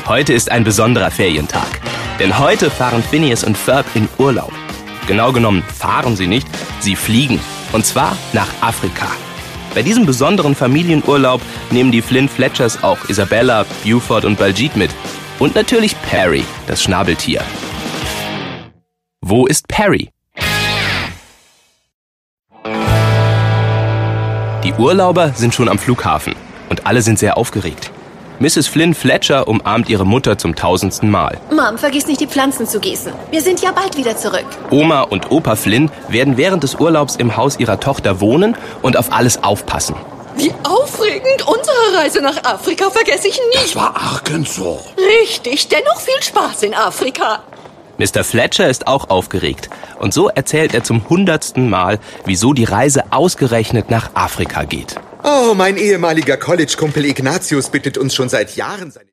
Heute ist ein besonderer Ferientag. Denn heute fahren Phineas und Ferb in Urlaub. Genau genommen fahren sie nicht, sie fliegen. Und zwar nach Afrika. Bei diesem besonderen Familienurlaub nehmen die Flynn Fletchers auch Isabella, Buford und Baljeet mit. Und natürlich Perry, das Schnabeltier. Wo ist Perry? Die Urlauber sind schon am Flughafen und alle sind sehr aufgeregt. Mrs. Flynn Fletcher umarmt ihre Mutter zum 1000. Mal. Mom, vergiss nicht, die Pflanzen zu gießen. Wir sind ja bald wieder zurück. Oma und Opa Flynn werden während des Urlaubs im Haus ihrer Tochter wohnen und auf alles aufpassen. Wie aufregend! Unsere Reise nach Afrika vergesse ich nie. Das war Arkansas. Richtig, dennoch viel Spaß in Afrika. Mr. Fletcher ist auch aufgeregt. Und so erzählt er zum 100. Mal, wieso die Reise ausgerechnet nach Afrika geht. Oh, mein ehemaliger College-Kumpel Ignatius bittet uns schon seit Jahren...